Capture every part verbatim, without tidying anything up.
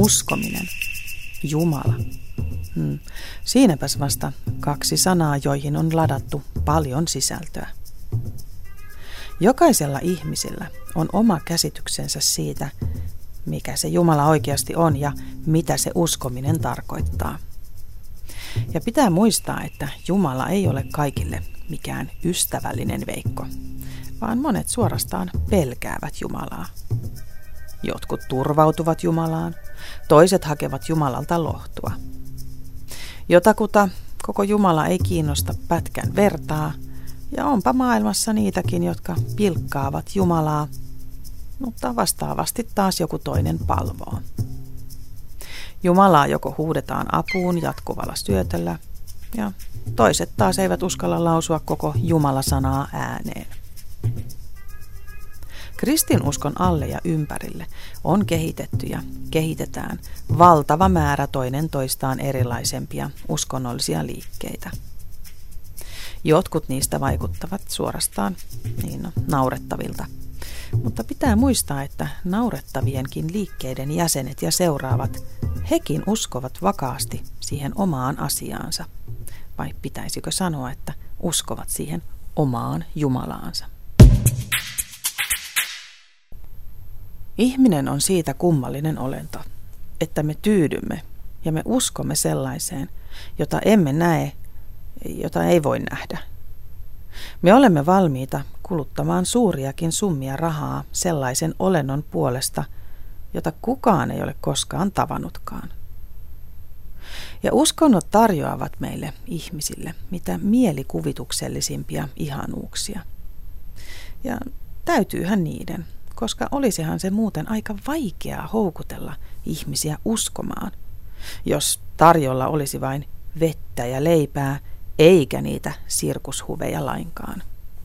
uskominen, Jumala. Hmm. Siinäpäs vasta kaksi sanaa, joihin on ladattu paljon sisältöä. Jokaisella ihmisellä on oma käsityksensä siitä, mikä se Jumala oikeasti on ja mitä se uskominen tarkoittaa. Ja pitää muistaa, että Jumala ei ole kaikille mikään ystävällinen veikko, vaan monet suorastaan pelkäävät Jumalaa. Jotkut turvautuvat Jumalaan, toiset hakevat Jumalalta lohtua. Jotakuta koko Jumala ei kiinnosta pätkän vertaa, ja onpa maailmassa niitäkin, jotka pilkkaavat Jumalaa, mutta vastaavasti taas joku toinen palvoo. Jumalaa joko huudetaan apuun jatkuvalla syötöllä, ja toiset taas eivät uskalla lausua koko Jumala-sanaa ääneen. Kristinuskon alle ja ympärille on kehitetty ja kehitetään valtava määrä toinen toistaan erilaisempia uskonnollisia liikkeitä. Jotkut niistä vaikuttavat suorastaan niin no, naurettavilta, mutta pitää muistaa, että naurettavienkin liikkeiden jäsenet ja seuraavat, hekin uskovat vakaasti siihen omaan asiaansa. Vai pitäisikö sanoa, että uskovat siihen omaan Jumalaansa? Ihminen on siitä kummallinen olento, että me tyydymme ja me uskomme sellaiseen, jota emme näe, jota ei voi nähdä. Me olemme valmiita kuluttamaan suuriakin summia rahaa sellaisen olennon puolesta, jota kukaan ei ole koskaan tavannutkaan. Ja uskonnot tarjoavat meille ihmisille mitä mielikuvituksellisimpia ihanuuksia. Ja täytyyhän niiden, koska olisihan se muuten aika vaikeaa houkutella ihmisiä uskomaan, jos tarjolla olisi vain vettä ja leipää, eikä niitä sirkushuveja lainkaan.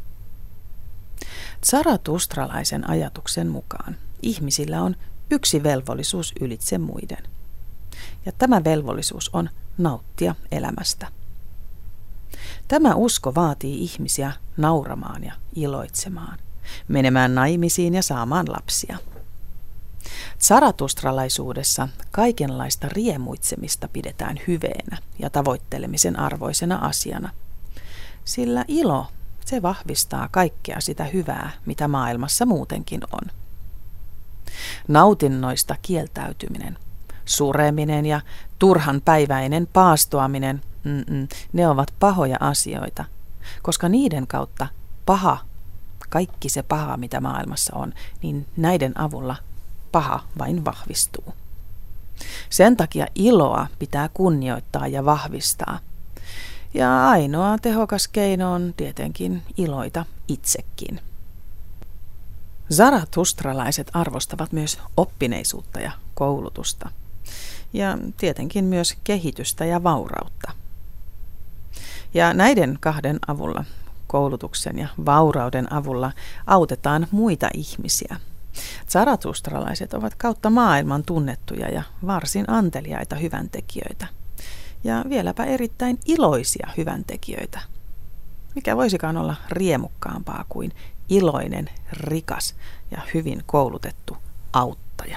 Zaratustralaisen ajatuksen mukaan ihmisillä on yksi velvollisuus ylitse muiden. Ja tämä velvollisuus on nauttia elämästä. Tämä usko vaatii ihmisiä nauramaan ja iloitsemaan, menemään naimisiin ja saamaan lapsia. Zaratustralaisuudessa kaikenlaista riemuitsemista pidetään hyveenä ja tavoittelemisen arvoisena asiana, sillä ilo, se vahvistaa kaikkea sitä hyvää, mitä maailmassa muutenkin on. Nautinnoista kieltäytyminen, sureminen ja turhan päiväinen paastoaminen, mm-mm, ne ovat pahoja asioita, koska niiden kautta paha, kaikki se paha, mitä maailmassa on, niin näiden avulla paha vain vahvistuu. Sen takia iloa pitää kunnioittaa ja vahvistaa. Ja ainoa tehokas keino on tietenkin iloita itsekin. Zaratustralaiset arvostavat myös oppineisuutta ja koulutusta. Ja tietenkin myös kehitystä ja vaurautta. Ja näiden kahden avulla, koulutuksen ja vaurauden avulla, autetaan muita ihmisiä. Zaratustralaiset ovat kautta maailman tunnettuja ja varsin anteliaita hyväntekijöitä. Ja vieläpä erittäin iloisia hyväntekijöitä. Mikä voisikaan olla riemukkaampaa kuin iloinen, rikas ja hyvin koulutettu auttaja.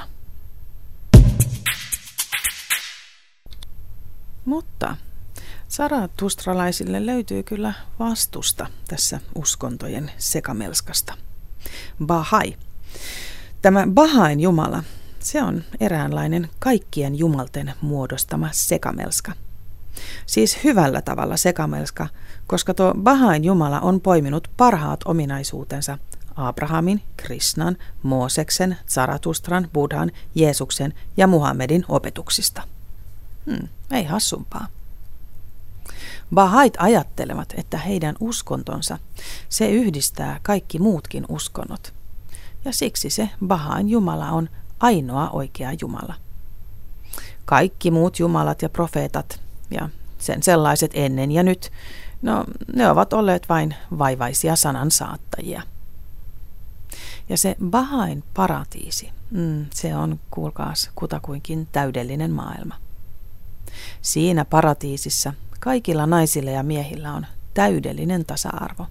Mutta zaratustralaisille löytyy kyllä vastusta tässä uskontojen sekamelskasta. Bahai. Tämä Bahain Jumala, se on eräänlainen kaikkien jumalten muodostama sekamelska. Siis hyvällä tavalla sekamelska, koska tuo Bahain Jumala on poiminut parhaat ominaisuutensa Abrahamin, Krishnan, Mooseksen, Zaratustran, Buddhan, Jeesuksen ja Muhammedin opetuksista. Hmm, ei hassumpaa. Bahait ajattelevat, että heidän uskontonsa, se yhdistää kaikki muutkin uskonnot. Ja siksi se Bahain Jumala on ainoa oikea Jumala. Kaikki muut jumalat ja profeetat ja sen sellaiset ennen ja nyt, no ne ovat olleet vain vaivaisia sanansaattajia. Ja se Bahain paratiisi, mm, se on kuulkaas kutakuinkin täydellinen maailma. Siinä paratiisissa kaikilla naisilla ja miehillä on täydellinen tasa-arvo.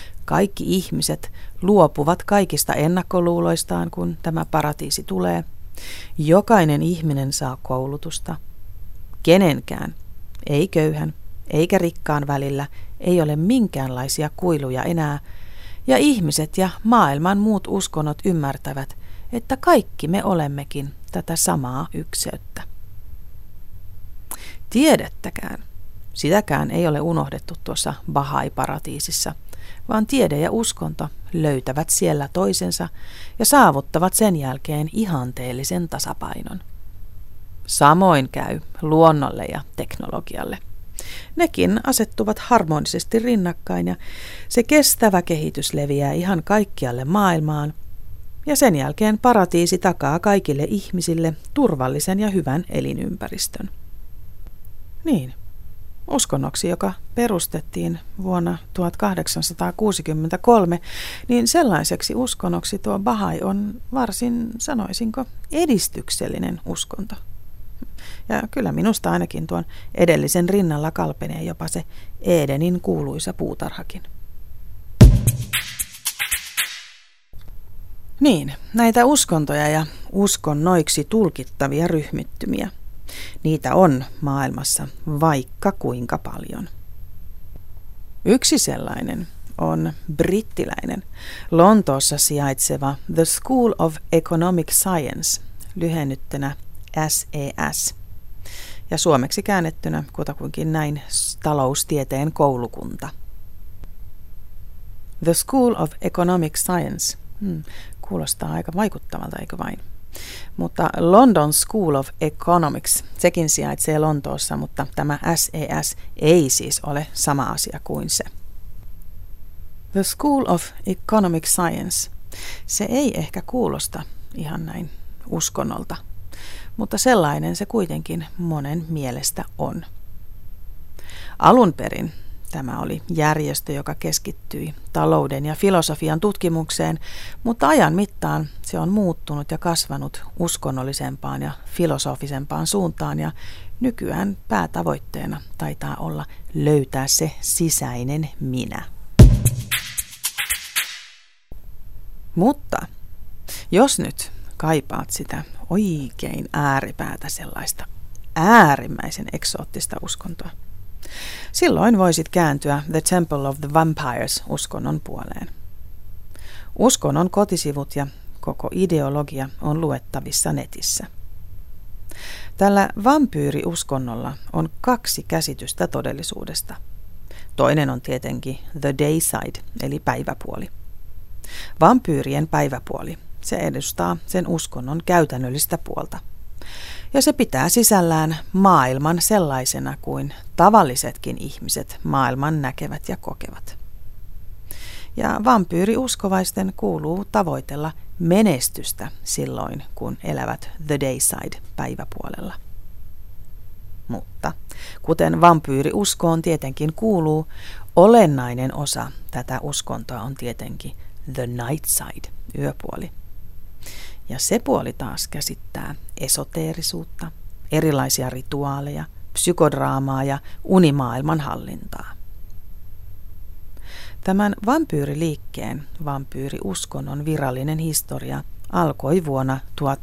Kaikki ihmiset luopuvat kaikista ennakkoluuloistaan, kun tämä paratiisi tulee, Jokainen ihminen saa koulutusta. Kenenkään, ei köyhän eikä rikkaan välillä, ei ole minkäänlaisia kuiluja enää, ja ihmiset ja maailman muut uskonnot ymmärtävät, että kaikki me olemmekin tätä samaa ykseyttä. Tiedettäkään, sitäkään ei ole unohdettu tuossa Bahai-paratiisissa, vaan tiede ja uskonto löytävät siellä toisensa ja saavuttavat sen jälkeen ihanteellisen tasapainon. Samoin käy luonnolle ja teknologialle. Nekin asettuvat harmonisesti rinnakkain ja se kestävä kehitys leviää ihan kaikkialle maailmaan ja sen jälkeen paratiisi takaa kaikille ihmisille turvallisen ja hyvän elinympäristön. Niin, uskonnoksi, joka perustettiin vuonna tuhatkahdeksansataakuusikymmentäkolme, niin sellaiseksi uskonnoksi tuo Bahai on varsin, sanoisinko, edistyksellinen uskonto. Ja kyllä minusta ainakin tuon edellisen rinnalla kalpenee jopa se Edenin kuuluisa puutarhakin. Niin, näitä uskontoja ja uskonnoiksi tulkittavia ryhmittymiä. Niitä on maailmassa vaikka kuinka paljon. Yksi sellainen on brittiläinen, Lontoossa sijaitseva The School of Economic Science, lyhennyttynä S E S, ja suomeksi käännettynä kutakuinkin näin taloustieteen koulukunta. The School of Economic Science. Hmm, kuulostaa aika vaikuttavalta, eikö vain? Mutta London School of Economics, sekin sijaitsee Lontoossa, mutta tämä S E S ei siis ole sama asia kuin se. The School of Economic Science, se ei ehkä kuulosta ihan näin uskonnolta, mutta sellainen se kuitenkin monen mielestä on. Alun perin tämä oli järjestö, joka keskittyi talouden ja filosofian tutkimukseen, mutta ajan mittaan se on muuttunut ja kasvanut uskonnollisempaan ja filosofisempaan suuntaan ja nykyään päätavoitteena taitaa olla löytää se sisäinen minä. Mutta jos nyt kaipaat sitä oikein ääripäätä sellaista äärimmäisen eksoottista uskontoa, silloin voisit kääntyä The Temple of the Vampires -uskonnon puoleen. Uskonnon kotisivut ja koko ideologia on luettavissa netissä. Tällä vampyyriuskonnolla on kaksi käsitystä todellisuudesta. Toinen on tietenkin the day side, eli päiväpuoli. Vampyyrien päiväpuoli, se edustaa sen uskonnon käytännöllistä puolta. Ja se pitää sisällään maailman sellaisena kuin tavallisetkin ihmiset maailman näkevät ja kokevat. Ja vampyyriuskovaisten kuuluu tavoitella menestystä silloin, kun elävät the day side päiväpuolella. Mutta kuten vampyyriuskoon tietenkin kuuluu, olennainen osa tätä uskontoa on tietenkin the night side, yöpuoli. Ja se puoli taas käsittää esoteerisuutta, erilaisia rituaaleja, psykodraamaa ja unimaailman hallintaa. Tämän vampyyriliikkeen, vampyyriuskonnon virallinen historia alkoi vuonna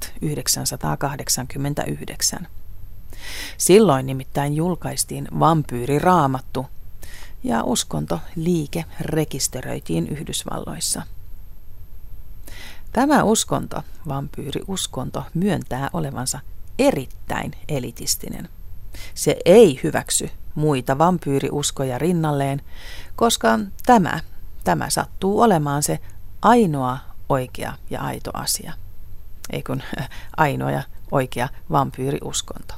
tuhatyhdeksänsataakahdeksankymmentäyhdeksän. Silloin nimittäin julkaistiin vampyyriraamattu ja uskontoliike rekisteröitiin Yhdysvalloissa. Tämä uskonto, vampyyriuskonto, myöntää olevansa erittäin elitistinen. Se ei hyväksy muita vampyyriuskoja rinnalleen, koska tämä, tämä sattuu olemaan se ainoa oikea ja aito asia. Ei kun ainoa ja oikea vampyyriuskonto.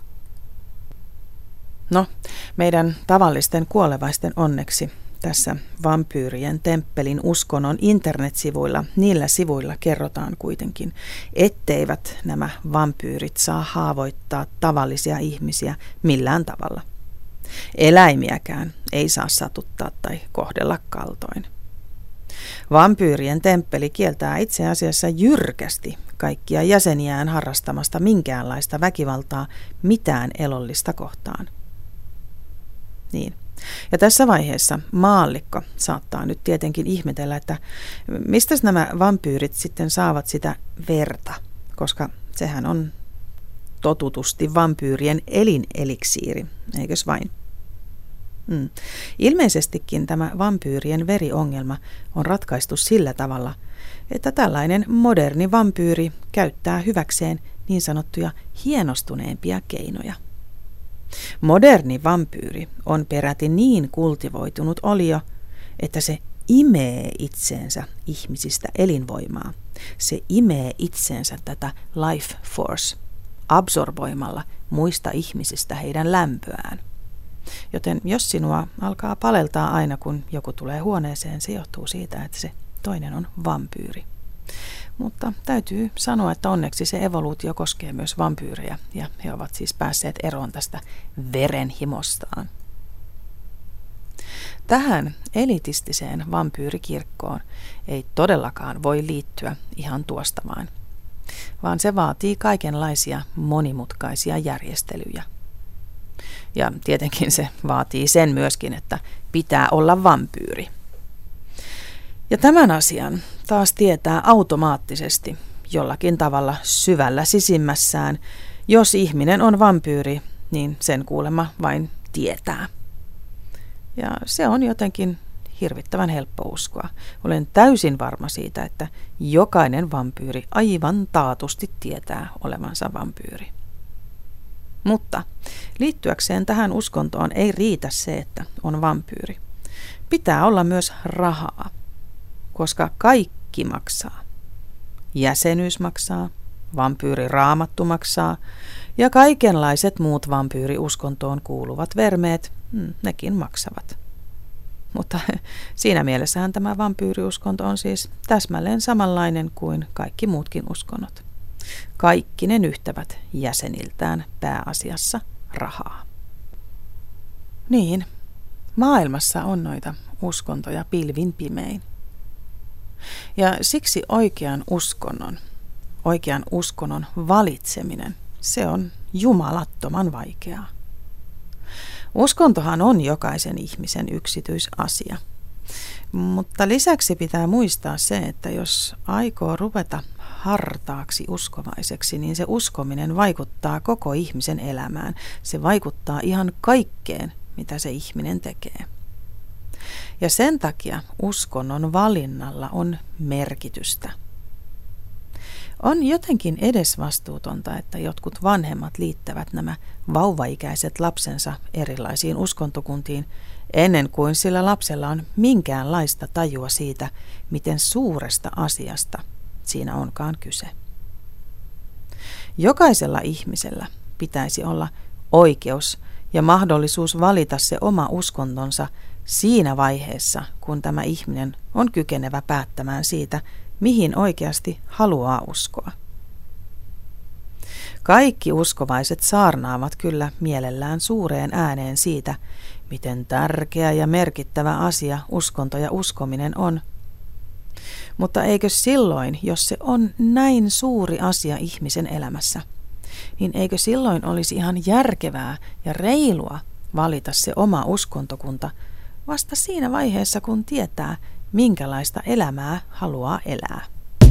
No, meidän tavallisten kuolevaisten onneksi tässä vampyyrien temppelin uskonnon internetsivuilla, niillä sivuilla kerrotaan kuitenkin, etteivät nämä vampyyrit saa haavoittaa tavallisia ihmisiä millään tavalla. Eläimiäkään ei saa satuttaa tai kohdella kaltoin. Vampyyrien temppeli kieltää itse asiassa jyrkästi kaikkia jäseniään harrastamasta minkäänlaista väkivaltaa mitään elollista kohtaan. Niin. Ja tässä vaiheessa maallikko saattaa nyt tietenkin ihmetellä, että mistä nämä vampyyrit sitten saavat sitä verta, koska Sehän on totutusti vampyyrien elineliksiiri, eikös vain? Mm. Ilmeisestikin tämä vampyyrien veriongelma on ratkaistu sillä tavalla, että tällainen moderni vampyyri käyttää hyväkseen niin sanottuja hienostuneempia keinoja. Moderni vampyyri on peräti niin kultivoitunut olio, että se imee itseensä ihmisistä elinvoimaa. Se imee itseensä tätä life force absorboimalla muista ihmisistä heidän lämpöään. Joten jos sinua alkaa paleltaa aina, kun joku tulee huoneeseen, se johtuu siitä, että se toinen on vampyyri. Mutta täytyy sanoa, että onneksi se evoluutio koskee myös vampyyrejä, ja he ovat siis päässeet eroon tästä verenhimostaan. Tähän elitistiseen vampyyrikirkkoon ei todellakaan voi liittyä ihan tuosta vaan, vaan se vaatii kaikenlaisia monimutkaisia järjestelyjä. Ja tietenkin se vaatii sen myöskin, että pitää olla vampyyri. Ja tämän asian taas tietää automaattisesti jollakin tavalla syvällä sisimmässään. Jos ihminen on vampyyri, niin sen kuulemma vain tietää. Ja se on jotenkin hirvittävän helppo uskoa. Olen täysin varma siitä, että jokainen vampyyri aivan taatusti tietää olevansa vampyyri. Mutta liittyäkseen tähän uskontoon ei riitä se, että on vampyyri. Pitää olla myös rahaa, koska kaikki maksaa. Jäsenyys maksaa, vampyyriraamattu maksaa ja kaikenlaiset muut vampyyriuskontoon kuuluvat vermeet, hmm, nekin maksavat. Mutta siinä mielessähän tämä vampyyriuskonto on siis täsmälleen samanlainen kuin kaikki muutkin uskonnot. Kaikki ne nyhtävät jäseniltään pääasiassa rahaa. Niin, maailmassa on noita uskontoja pilvin pimein. Ja siksi oikean uskonnon, oikean uskonnon valitseminen, se on jumalattoman vaikeaa. Uskontohan on jokaisen ihmisen yksityisasia. Mutta lisäksi pitää muistaa se, että jos aikoo ruveta hartaaksi uskovaiseksi, niin se uskominen vaikuttaa koko ihmisen elämään. Se vaikuttaa ihan kaikkeen, mitä se ihminen tekee. Ja sen takia uskonnon valinnalla on merkitystä. On jotenkin edesvastuutonta, että jotkut vanhemmat liittävät nämä vauvaikäiset lapsensa erilaisiin uskontokuntiin ennen kuin sillä lapsella on minkäänlaista tajua siitä, miten suuresta asiasta siinä onkaan kyse. Jokaisella ihmisellä pitäisi olla oikeus ja mahdollisuus valita se oma uskontonsa siinä vaiheessa, kun tämä ihminen on kykenevä päättämään siitä, mihin oikeasti haluaa uskoa. Kaikki uskovaiset saarnaavat kyllä mielellään suureen ääneen siitä, miten tärkeä ja merkittävä asia uskonto ja uskominen on. Mutta eikö silloin, jos se on näin suuri asia ihmisen elämässä, niin eikö silloin olisi ihan järkevää ja reilua valita se oma uskontokunta vasta siinä vaiheessa, kun tietää, minkälaista elämää haluaa elää.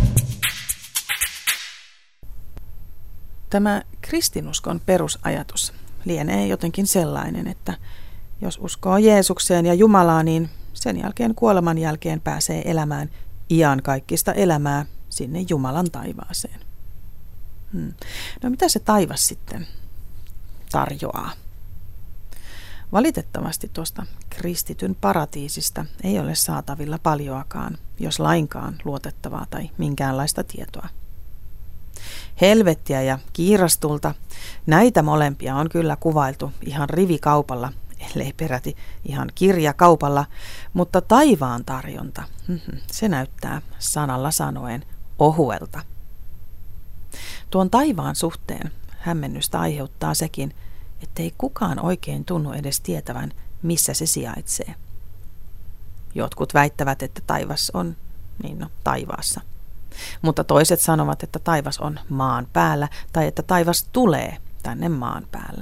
Tämä kristinuskon perusajatus lienee jotenkin sellainen, että jos uskoo Jeesukseen ja Jumalaa, niin sen jälkeen kuoleman jälkeen pääsee elämään iankaikkista elämää sinne Jumalan taivaaseen. Hmm. No mitä se taivas sitten tarjoaa? Valitettavasti tuosta kristityn paratiisista ei ole saatavilla paljoakaan, jos lainkaan luotettavaa tai minkäänlaista tietoa. Helvettiä ja kiirastulta, näitä molempia on kyllä kuvailtu ihan rivikaupalla, ellei peräti ihan kirjakaupalla, mutta taivaan tarjonta, se näyttää sanalla sanoen ohuelta. Tuon taivaan suhteen hämmennystä aiheuttaa sekin, ettei kukaan oikein tunnu edes tietävän, missä se sijaitsee. Jotkut väittävät, että taivas on niin no, taivaassa. Mutta toiset sanovat, että taivas on maan päällä tai että taivas tulee tänne maan päällä.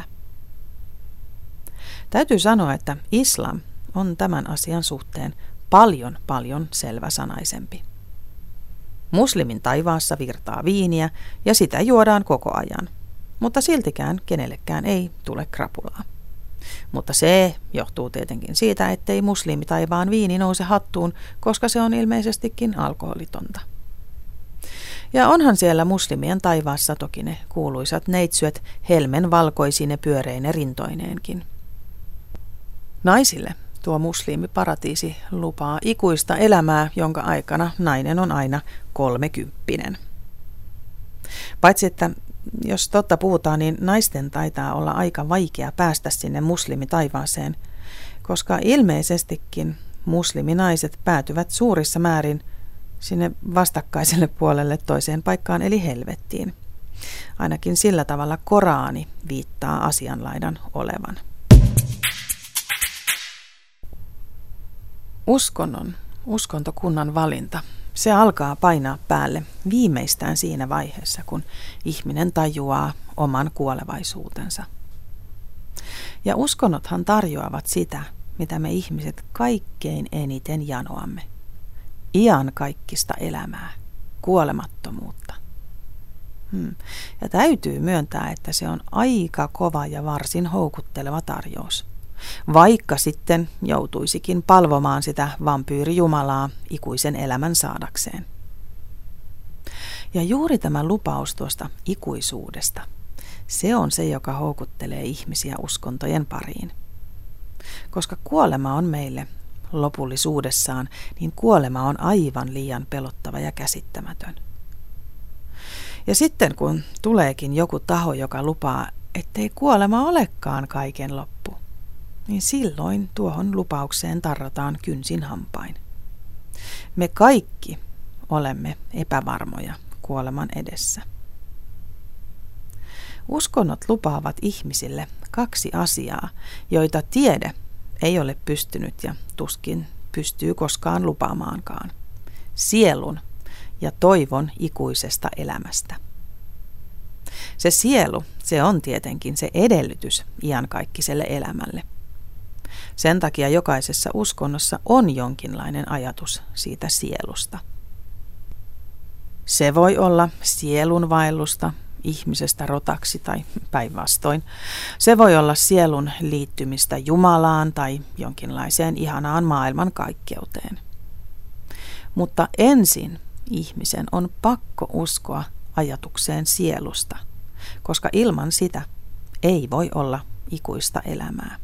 Täytyy sanoa, että islam on tämän asian suhteen paljon, paljon selväsanaisempi. Muslimin taivaassa virtaa viiniä ja sitä juodaan koko ajan, mutta siltikään kenellekään ei tule krapulaa. Mutta se johtuu tietenkin siitä, ettei muslimitaivaan viini nouse hattuun, koska se on ilmeisestikin alkoholitonta. Ja onhan siellä muslimien taivaassa toki ne kuuluisat neitsyöt helmen valkoisine pyöreine rintoineenkin. Naisille tuo muslimiparatiisi lupaa ikuista elämää, jonka aikana nainen on aina kolmekymppinen. Paitsi että jos totta puhutaan, niin naisten taitaa olla aika vaikea päästä sinne muslimitaivaaseen, koska ilmeisestikin musliminaiset päätyvät suurissa määrin sinne vastakkaiselle puolelle toiseen paikkaan eli helvettiin. Ainakin sillä tavalla Koraani viittaa asianlaidan olevan. Uskonnon, uskontokunnan valinta, se alkaa painaa päälle viimeistään siinä vaiheessa, kun ihminen tajuaa oman kuolevaisuutensa. Ja uskonnothan tarjoavat sitä, mitä me ihmiset kaikkein eniten janoamme. Iankaikkista elämää, kuolemattomuutta. Hmm. Ja täytyy myöntää, että se on aika kova ja varsin houkutteleva tarjous. Vaikka sitten joutuisikin palvomaan sitä vampyyrijumalaa ikuisen elämän saadakseen. Ja juuri tämä lupaus tuosta ikuisuudesta, se on se, joka houkuttelee ihmisiä uskontojen pariin. Koska kuolema on meille lopullisuudessaan, niin kuolema on aivan liian pelottava ja käsittämätön. Ja sitten kun tuleekin joku taho, joka lupaa, ettei kuolema olekaan kaiken loppu, niin silloin tuohon lupaukseen tarrataan kynsin hampain. Me kaikki olemme epävarmoja kuoleman edessä. Uskonnot lupaavat ihmisille kaksi asiaa, joita tiede ei ole pystynyt ja tuskin pystyy koskaan lupaamaankaan. Sielun ja toivon ikuisesta elämästä. Se sielu, se on tietenkin se edellytys iankaikkiselle elämälle. Sen takia jokaisessa uskonnossa on jonkinlainen ajatus siitä sielusta. Se voi olla sielunvaellusta ihmisestä rotaksi tai päinvastoin. Se voi olla sielun liittymistä Jumalaan tai jonkinlaiseen ihanaan maailman kaikkeuteen. Mutta ensin ihmisen on pakko uskoa ajatukseen sielusta, koska ilman sitä ei voi olla ikuista elämää.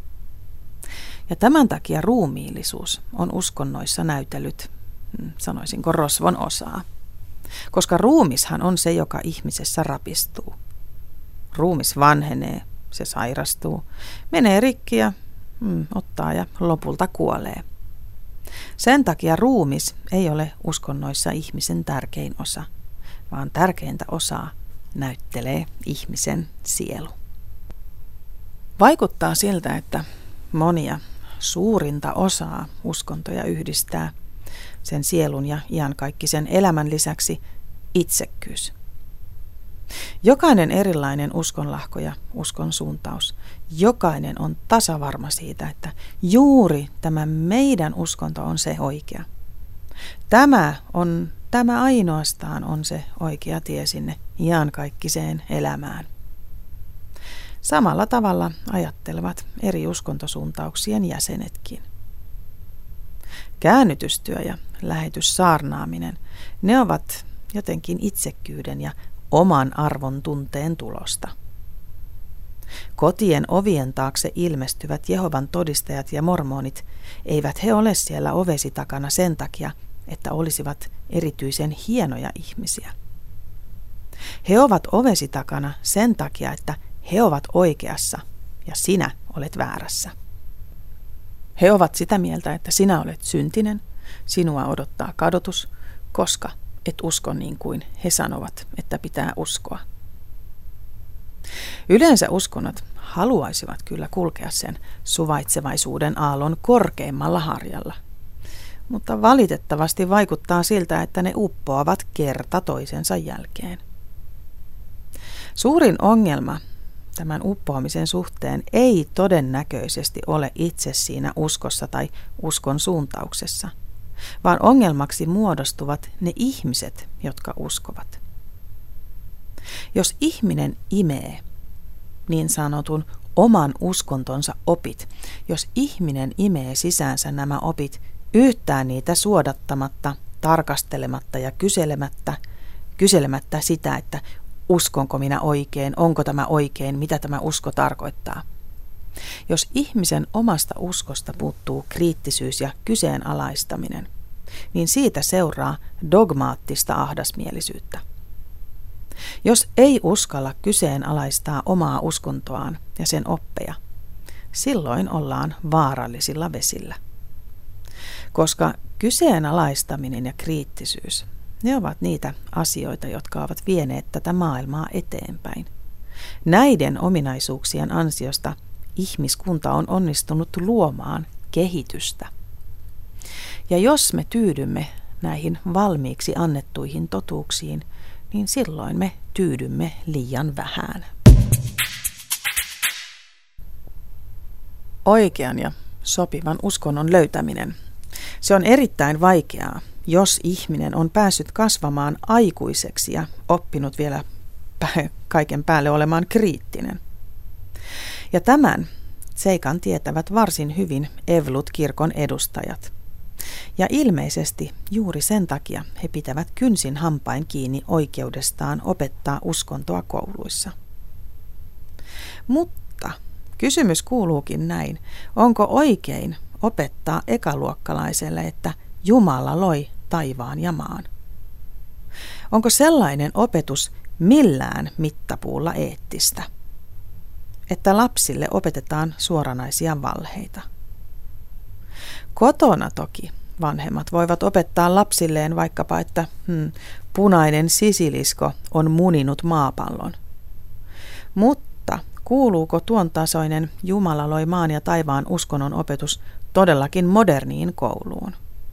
Ja tämän takia ruumiillisuus on uskonnoissa näytellyt, sanoisinko, rosvon osaa. Koska ruumishan on se, joka ihmisessä rapistuu. Ruumis vanhenee, se sairastuu, menee rikki ja mm, ottaa ja lopulta kuolee. Sen takia ruumis ei ole uskonnoissa ihmisen tärkein osa, vaan tärkeintä osaa näyttelee ihmisen sielu. Vaikuttaa siltä, että monia suurinta osaa uskontoja yhdistää sen sielun ja iankaikkisen elämän lisäksi itsekkyys. Jokainen erilainen uskonlahko ja uskon suuntaus, jokainen on tasavarma siitä, että juuri tämä meidän uskonto on se oikea. Tämä on, tämä ainoastaan on se oikea tie sinne iankaikkiseen elämään. Samalla tavalla ajattelevat eri uskontosuuntauksien jäsenetkin. Käännytystyö ja lähetyssaarnaaminen, ne ovat jotenkin itsekkyyden ja oman arvon tunteen tulosta. Kotien ovien taakse ilmestyvät Jehovan todistajat ja mormonit, eivät he ole siellä ovesi takana sen takia, että olisivat erityisen hienoja ihmisiä. He ovat ovesi takana sen takia, että he ovat oikeassa ja sinä olet väärässä. He ovat sitä mieltä, että sinä olet syntinen, sinua odottaa kadotus, koska et usko niin kuin he sanovat, että pitää uskoa. Yleensä uskonnot haluaisivat kyllä kulkea sen suvaitsevaisuuden aallon korkeimmalla harjalla, mutta valitettavasti vaikuttaa siltä, että ne uppoavat kerta toisensa jälkeen. Suurin ongelma tämän uppoamisen suhteen ei todennäköisesti ole itse siinä uskossa tai uskon suuntauksessa, vaan ongelmaksi muodostuvat ne ihmiset, jotka uskovat. Jos ihminen imee niin sanotun oman uskontonsa opit, jos ihminen imee sisäänsä nämä opit yhtään niitä suodattamatta, tarkastelematta ja kyselemättä, kyselemättä sitä, että uskonko minä oikein, onko tämä oikein, mitä tämä usko tarkoittaa. Jos ihmisen omasta uskosta puuttuu kriittisyys ja kyseenalaistaminen, niin siitä seuraa dogmaattista ahdasmielisyyttä. Jos ei uskalla kyseenalaistaa omaa uskontoaan ja sen oppeja, silloin ollaan vaarallisilla vesillä. Koska kyseenalaistaminen ja kriittisyys, ne ovat niitä asioita, jotka ovat vieneet tätä maailmaa eteenpäin. Näiden ominaisuuksien ansiosta ihmiskunta on onnistunut luomaan kehitystä. Ja jos me tyydymme näihin valmiiksi annettuihin totuuksiin, niin silloin me tyydymme liian vähän. Oikean ja sopivan uskonnon löytäminen. Se on erittäin vaikeaa, jos ihminen on päässyt kasvamaan aikuiseksi ja oppinut vielä kaiken päälle olemaan kriittinen. Ja tämän seikan tietävät varsin hyvin Evelut-kirkon edustajat. Ja ilmeisesti juuri sen takia he pitävät kynsin hampain kiinni oikeudestaan opettaa uskontoa kouluissa. Mutta kysymys kuuluukin näin, onko oikein opettaa ekaluokkalaiselle, että Jumala loi taivaan ja maan? Onko sellainen opetus millään mittapuulla eettistä? Että lapsille opetetaan suoranaisia valheita. Kotona toki vanhemmat voivat opettaa lapsilleen vaikkapa, että hmm, punainen sisilisko on muninut maapallon. Mutta kuuluuko tuon tasoinen Jumala loi maan ja taivaan uskonnon opetus todellakin moderniin kouluun?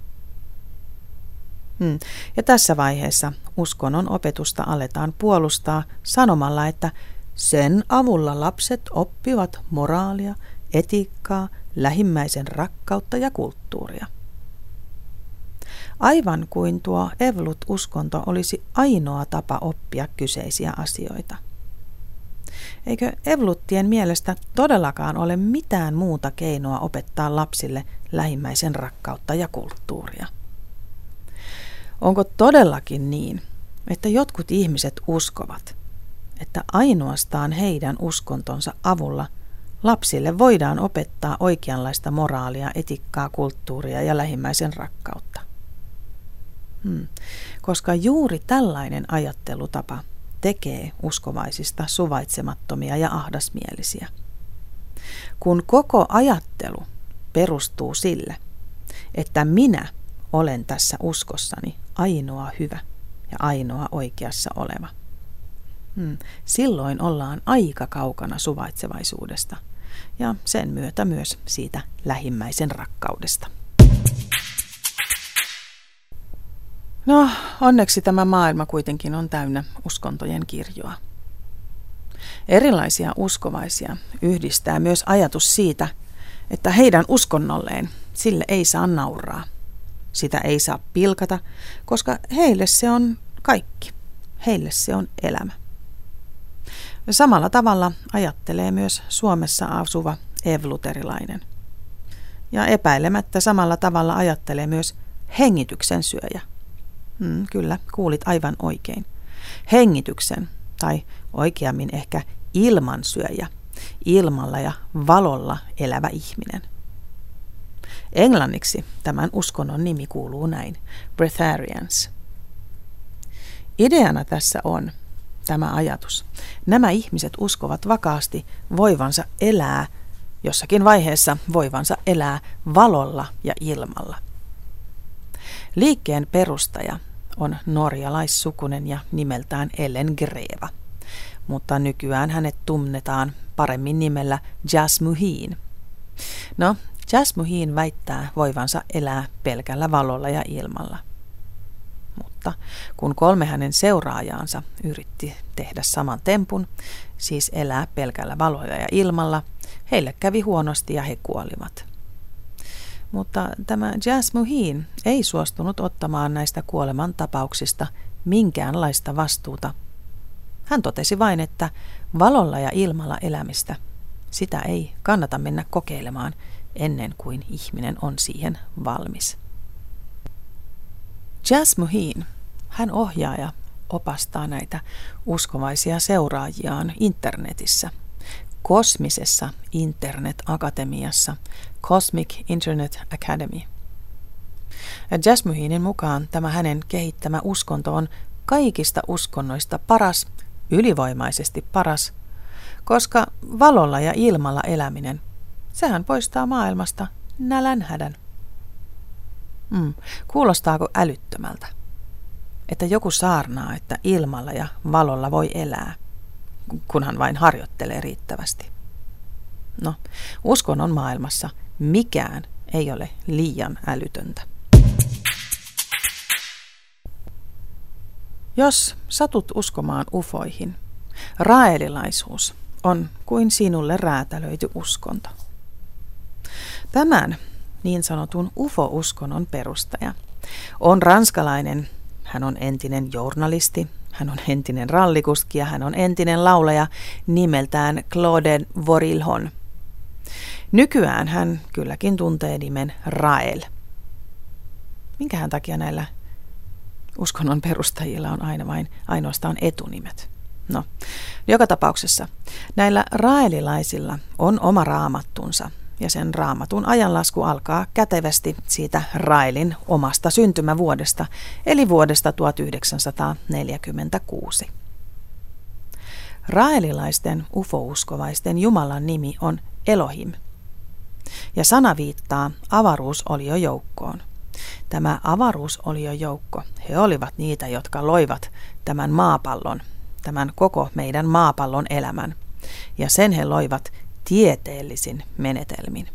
Hmm. Ja tässä vaiheessa uskonnon opetusta aletaan puolustaa sanomalla, että sen avulla lapset oppivat moraalia, etiikkaa, lähimmäisen rakkautta ja kulttuuria. Aivan kuin tuo Evelut-uskonto olisi ainoa tapa oppia kyseisiä asioita. Eikö Eveluttien mielestä todellakaan ole mitään muuta keinoa opettaa lapsille lähimmäisen rakkautta ja kulttuuria? Onko todellakin niin, että jotkut ihmiset uskovat, että ainoastaan heidän uskontonsa avulla lapsille voidaan opettaa oikeanlaista moraalia, etiikkaa, kulttuuria ja lähimmäisen rakkautta? Hmm. Koska juuri tällainen ajattelutapa tekee uskovaisista suvaitsemattomia ja ahdasmielisiä. Kun koko ajattelu perustuu sille, että minä olen tässä uskossani ainoa hyvä ja ainoa oikeassa oleva, hmm. silloin ollaan aika kaukana suvaitsevaisuudesta ja sen myötä myös siitä lähimmäisen rakkaudesta. No, onneksi tämä maailma kuitenkin on täynnä uskontojen kirjoa. Erilaisia uskovaisia yhdistää myös ajatus siitä, että heidän uskonnolleen sille ei saa nauraa. Sitä ei saa pilkata, koska heille se on kaikki. Heille se on elämä. Ja samalla tavalla ajattelee myös Suomessa asuva ev-luterilainen. Ja epäilemättä samalla tavalla ajattelee myös hengityksen syöjä. Hmm, kyllä, kuulit aivan oikein. Hengityksen, tai oikeammin ehkä ilmansyöjä, ilmalla ja valolla elävä ihminen. Englanniksi tämän uskonnon nimi kuuluu näin, Breatharians. Ideana tässä on tämä ajatus. Nämä ihmiset uskovat vakaasti voivansa elää, jossakin vaiheessa voivansa elää valolla ja ilmalla. Liikkeen perustaja on norjalaissukunen ja nimeltään Ellen Greva, mutta nykyään hänet tunnetaan paremmin nimellä Jasmuheen. No, Jasmuheen väittää voivansa elää pelkällä valolla ja ilmalla. Mutta kun kolme hänen seuraajaansa yritti tehdä saman tempun, siis elää pelkällä valolla ja ilmalla, heille kävi huonosti ja he kuolivat. Mutta tämä Jasmuheen ei suostunut ottamaan näistä kuoleman tapauksista minkäänlaista vastuuta. Hän totesi vain, että valolla ja ilmalla elämistä, sitä ei kannata mennä kokeilemaan ennen kuin ihminen on siihen valmis. Jasmuheen, hän ohjaa ja opastaa näitä uskovaisia seuraajiaan internetissä, kosmisessa internet-akatemiassa, Cosmic Internet Academy. Jasmuheenin mukaan tämä hänen kehittämä uskonto on kaikista uskonnoista paras, ylivoimaisesti paras, koska valolla ja ilmalla eläminen, sehän poistaa maailmasta nälänhädän. Mm, kuulostaako älyttömältä, että joku saarnaa, että ilmalla ja valolla voi elää, kunhan vain harjoittelee riittävästi? No, uskonnon maailmassa mikään ei ole liian älytöntä. Jos satut uskomaan ufoihin, raelilaisuus on kuin sinulle räätälöity uskonto. Tämän niin sanotun ufo-uskonnon perustaja on ranskalainen, hän on entinen journalisti, hän on entinen rallikuski ja hän on entinen laulaja nimeltään Claude Vorilhon. Nykyään hän kylläkin tuntee nimen Rael. Minkähän takia näillä uskonnon perustajilla on aina vain ainoastaan etunimet? No, joka tapauksessa näillä raelilaisilla on oma raamattunsa ja sen raamatun ajanlasku alkaa kätevästi siitä Raelin omasta syntymävuodesta, eli vuodesta tuhatyhdeksänsataaneljäkymmentäkuusi. Raelilaisten ufouskovaisten Jumalan nimi on Elohim, ja sana viittaa avaruusoliojoukkoon. Tämä avaruusoliojoukko, he olivat niitä, jotka loivat tämän maapallon, tämän koko meidän maapallon elämän, ja sen he loivat tieteellisin menetelmin.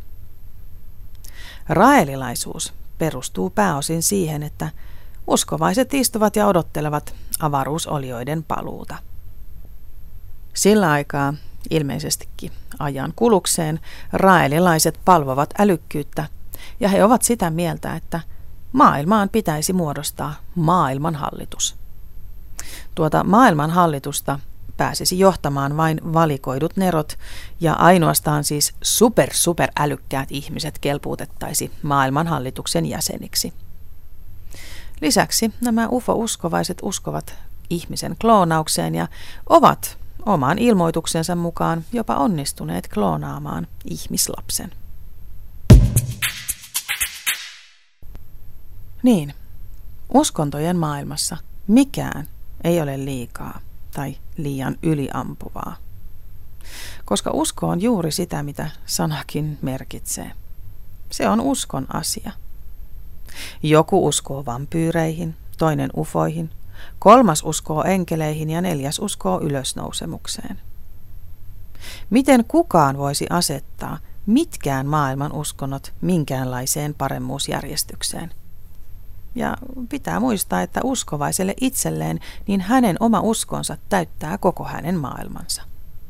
Raelilaisuus perustuu pääosin siihen, että uskovaiset istuvat ja odottelevat avaruusolioiden paluuta. Sillä aikaa, ilmeisestikin ajan kulukseen, raelilaiset palvovat älykkyyttä, ja he ovat sitä mieltä, että maailmaan pitäisi muodostaa maailmanhallitus. Tuota maailmanhallitusta pääsisi johtamaan vain valikoidut nerot, ja ainoastaan siis super super älykkäät ihmiset kelpuutettaisi maailmanhallituksen jäseniksi. Lisäksi nämä ufo-uskovaiset uskovat ihmisen kloonaukseen ja ovat oman ilmoituksensa mukaan jopa onnistuneet kloonaamaan ihmislapsen. Niin, uskontojen maailmassa mikään ei ole liikaa tai liian yliampuvaa, koska usko on juuri sitä, mitä sanakin merkitsee. Se on uskon asia. Joku uskoo vampyyreihin, toinen ufoihin, kolmas uskoo enkeleihin ja neljäs uskoo ylösnousemukseen. Miten kukaan voisi asettaa mitkään maailman uskonnot minkäänlaiseen paremmuusjärjestykseen? Ja pitää muistaa, että uskovaiselle itselleen, niin hänen oma uskonsa täyttää koko hänen maailmansa.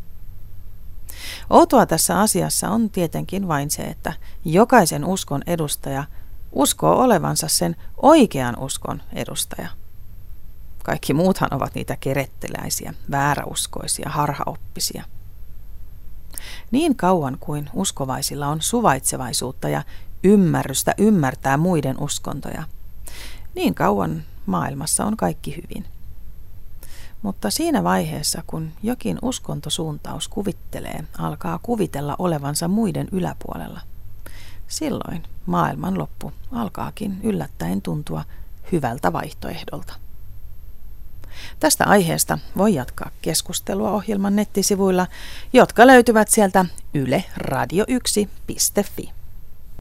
Outoa tässä asiassa on tietenkin vain se, että jokaisen uskon edustaja uskoo olevansa sen oikean uskon edustaja. Kaikki muuthan ovat niitä keretteläisiä, vääräuskoisia, harhaoppisia. Niin kauan kuin uskovaisilla on suvaitsevaisuutta ja ymmärrystä ymmärtää muiden uskontoja, niin kauan maailmassa on kaikki hyvin. Mutta siinä vaiheessa, kun jokin uskontosuuntaus kuvittelee, alkaa kuvitella olevansa muiden yläpuolella, silloin maailman loppu alkaakin yllättäen tuntua hyvältä vaihtoehdolta. Tästä aiheesta voi jatkaa keskustelua ohjelman nettisivuilla, jotka löytyvät sieltä yle radio yksi piste fi.